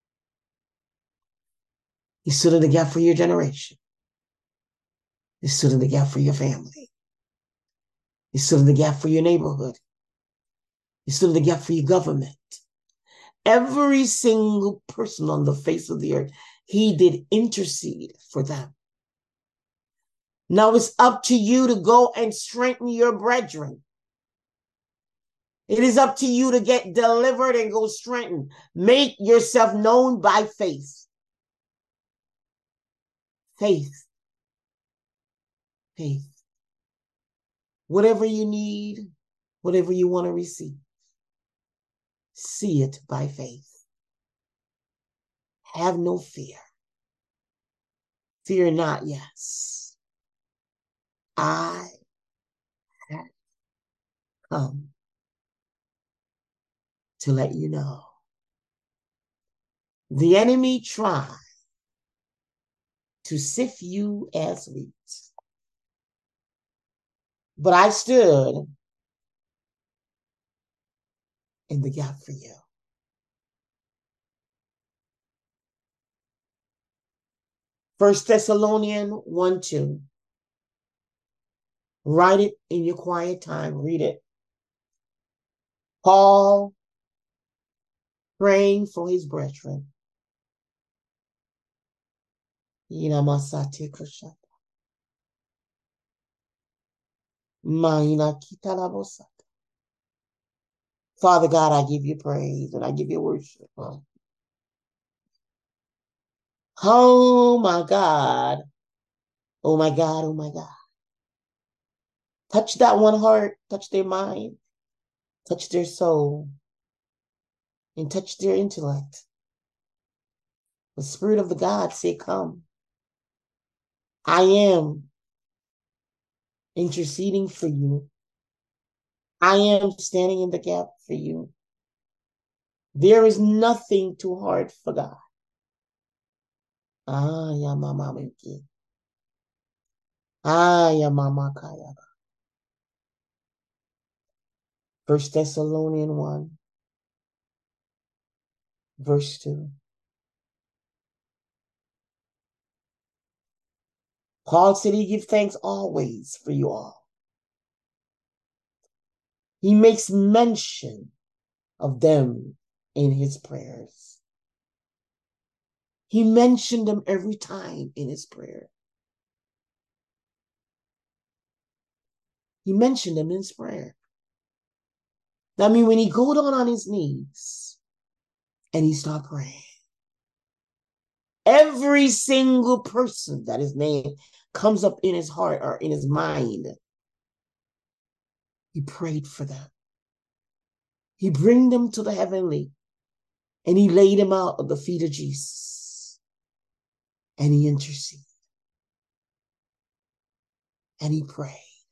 He stood in the gap for your generation. He stood in the gap for your family. He stood in the gap for your neighborhood. He stood in the gap for your government. Every single person on the face of the earth, he did intercede for them. Now it's up to you to go and strengthen your brethren. It is up to you to get delivered and go strengthen. Make yourself known by faith. Faith. Faith. Whatever you need, whatever you want to receive, see it by faith. Have no fear. Fear not, yes. I have come to let you know. The enemy tried to sift you as wheat. But I stood in the gap for you. First Thessalonians 1:2. Write it in your quiet time. Read it. Paul praying for his brethren. Father God, I give you praise and I give you worship. Oh my God. Oh my God. Oh my God. Touch that one heart. Touch their mind. Touch their soul. And touch their intellect. The Spirit of the God say, come. I am interceding for you. I am standing in the gap for you. There is nothing too hard for God. Ah, ya mama miki. Ah, ya mama kaya. 1 Thessalonians 1, verse 2. Paul said he gives thanks always for you all. He makes mention of them in his prayers. He mentioned them every time in his prayer. He mentioned them in his prayer. That means when he go down on his knees and he start praying, every single person that his name comes up in his heart or in his mind, he prayed for them. He bring them to the heavenly and he laid them out at the feet of Jesus and he interceded and he prayed.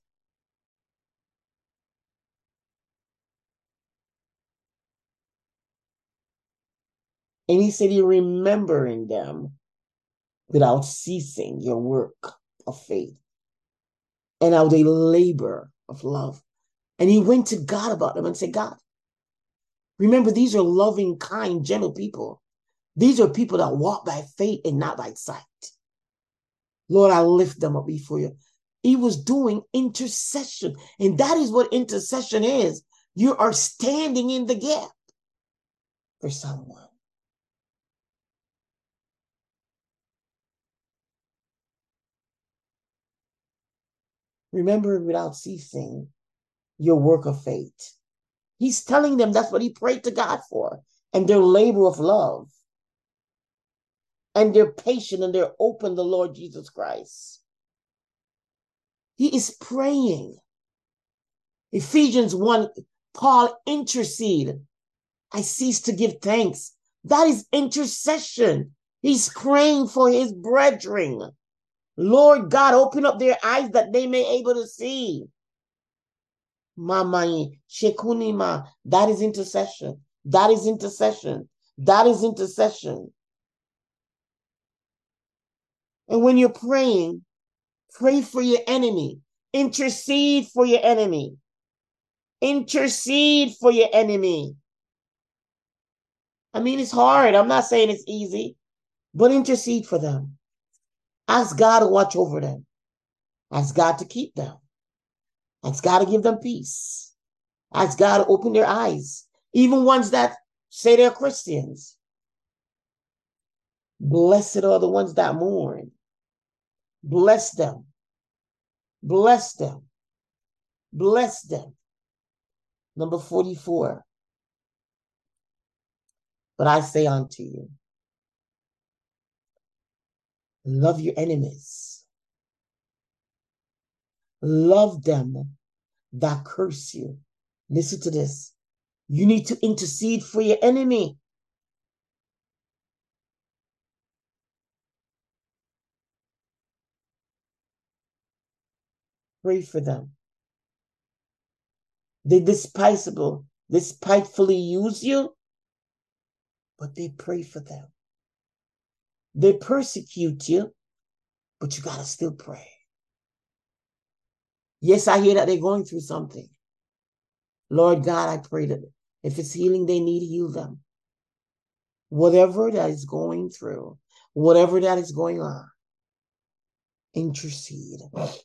And he said, you're remembering them without ceasing your work of faith and how they labor of love. And he went to God about them and said, God, remember, these are loving, kind, gentle people. These are people that walk by faith and not by sight. Lord, I lift them up before you. He was doing intercession. And that is what intercession is. You are standing in the gap for someone. Remember, without ceasing your work of faith. He's telling them that's what he prayed to God for. And their labor of love. And they're patient and they're open to the Lord Jesus Christ. He is praying. Ephesians 1, Paul intercede. I cease to give thanks. That is intercession. He's praying for his brethren. Lord God, open up their eyes that they may able to see. Mama, shekunima. That is intercession. That is intercession. That is intercession. And when you're praying, pray for your enemy. Intercede for your enemy. Intercede for your enemy. I mean, it's hard. I'm not saying it's easy, but intercede for them. Ask God to watch over them. Ask God to keep them. Ask God to give them peace. Ask God to open their eyes. Even ones that say they're Christians. Blessed are the ones that mourn. Bless them. Bless them. Bless them. Number 44. But I say unto you, love your enemies. Love them that curse you. Listen to this. You need to intercede for your enemy. Pray for them. They despitefully use you, but they pray for them. They persecute you, but you got to still pray. Yes, I hear that they're going through something. Lord God, I pray that if it's healing they need, heal them. Whatever that is going through, whatever that is going on, intercede.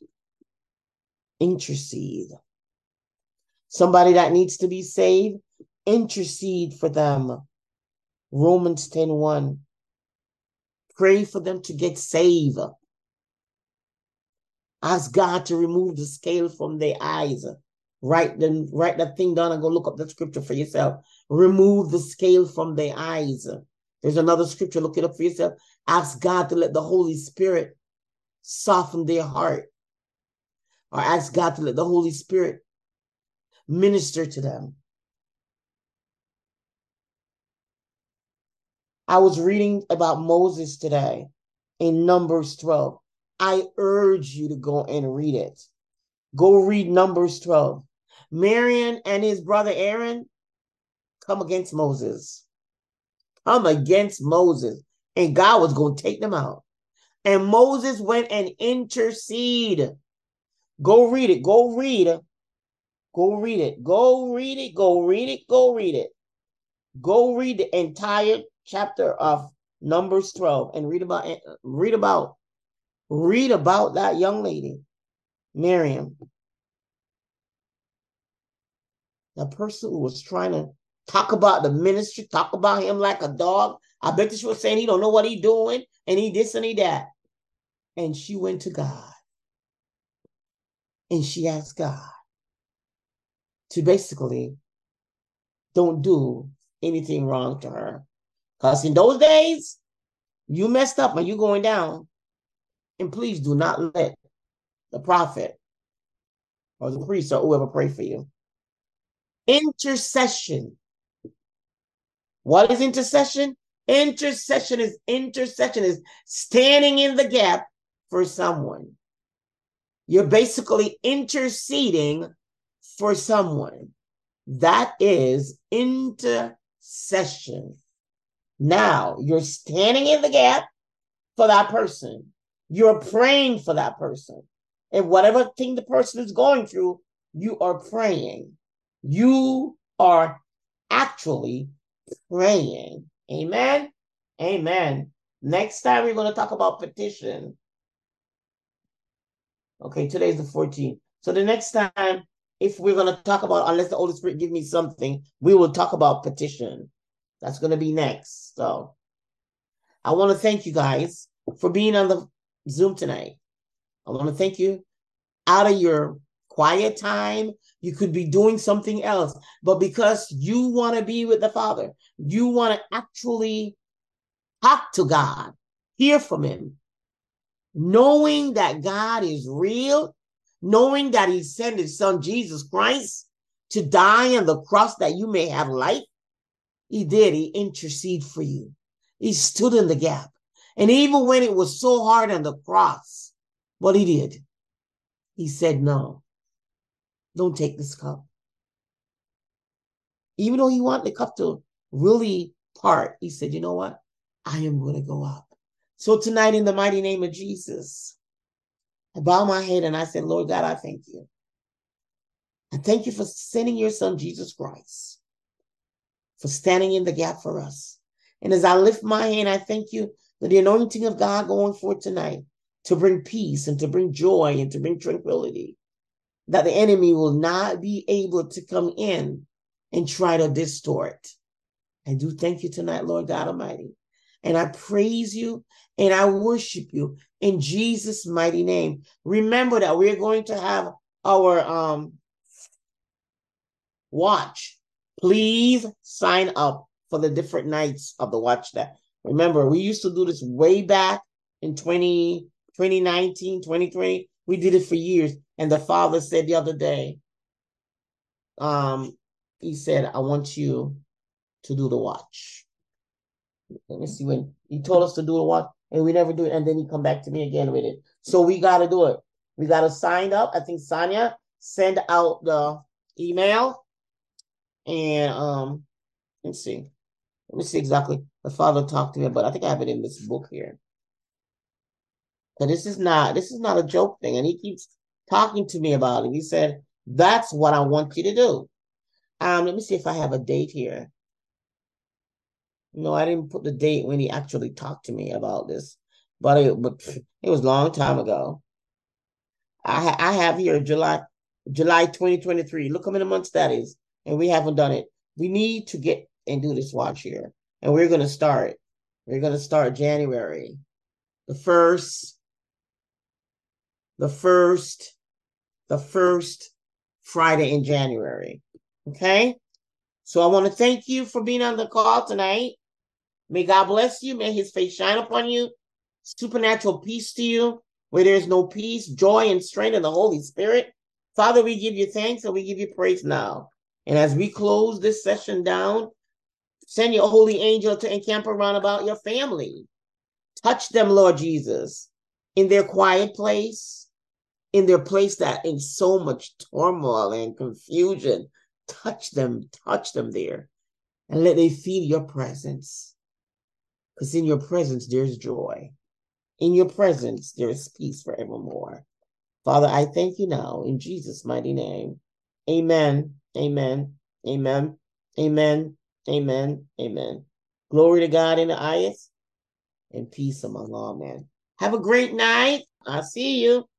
Intercede. Somebody that needs to be saved, intercede for them. Romans 10:1. Pray for them to get saved. Ask God to remove the scale from their eyes. Write that thing down and go look up the scripture for yourself. Remove the scale from their eyes. There's another scripture, look it up for yourself. Ask God to let the Holy Spirit soften their heart. Or ask God to let the Holy Spirit minister to them. I was reading about Moses today in Numbers 12. I urge you to go and read it. Go read Numbers 12. Miriam and his brother Aaron come against Moses. Come against Moses. And God was going to take them out. And Moses went and intercede. Go read it. Go read it. Go read it. Go read it. Go read it. Go read it. Go read the entire chapter of Numbers 12 and read about that young lady, Miriam, the person who was trying to talk about the ministry, talk about him like a dog. I bet she was saying he don't know what he doing and he this and he that. And she went to God and she asked God to basically don't do anything wrong to her. Because in those days, you messed up and you going down. And please do not let the prophet or the priest or whoever pray for you. Intercession. What is intercession? Intercession is standing in the gap for someone. You're basically interceding for someone. That is intercession. Now you're standing in the gap for that person. You're praying for that person. And whatever thing the person is going through, you are praying. You are actually praying. Amen. Amen. Next time we're going to talk about petition. Okay, today's the 14th. So the next time, if we're going to talk about, unless the Holy Spirit give me something, we will talk about petition. That's going to be next. So I want to thank you guys for being on the Zoom tonight. I want to thank you. Out of your quiet time, you could be doing something else, but because you want to be with the Father, you want to actually talk to God, hear from him, knowing that God is real, knowing that he sent his son Jesus Christ to die on the cross that you may have life. He did. He interceded for you. He stood in the gap. And even when it was so hard on the cross, what he did, he said, no, don't take this cup. Even though he wanted the cup to really part, he said, you know what? I am going to go up. So tonight, in the mighty name of Jesus, I bow my head and I said, Lord God, I thank you. I thank you for sending your son, Jesus Christ, for standing in the gap for us. And as I lift my hand, I thank you for the anointing of God going forth tonight to bring peace and to bring joy and to bring tranquility, that the enemy will not be able to come in and try to distort. I do thank you tonight, Lord God Almighty. And I praise you and I worship you in Jesus' mighty name. Remember that we're going to have our watch. Please sign up for the different nights of the watch. That remember, we used to do this way back in 2019, 2020. We did it for years. And the Father said the other day, he said, I want you to do the watch. Let me see, when he told us to do the watch and we never do it. And then he come back to me again with it. So we got to do it. We got to sign up. I think Sonia send out the email and let's see. Let me see exactly. The Father talked to me, but I think I have it in this book here. But this is not a joke thing. And he keeps talking to me about it. He said, that's what I want you to do. Let me see if I have a date here. No, I didn't put the date when he actually talked to me about this, but it was a long time ago. I have here July 2023. Look how many months that is, and we haven't done it. We need to get and do this watch here, and we're going to start. We're going to start January, the first Friday in January. Okay, so I want to thank you for being on the call tonight. May God bless you. May his face shine upon you. Supernatural peace to you. Where there's no peace, joy, and strength in the Holy Spirit. Father, we give you thanks and we give you praise now. And as we close this session down, send your holy angel to encamp around about your family. Touch them, Lord Jesus, in their quiet place, in their place that in so much turmoil and confusion. Touch them there, and let they feel your presence. Because in your presence, there's joy. In your presence, there is peace forevermore. Father, I thank you now in Jesus' mighty name. Amen. Amen. Amen. Amen. Amen. Amen. Glory to God in the highest and peace among all men. Have a great night. I'll see you.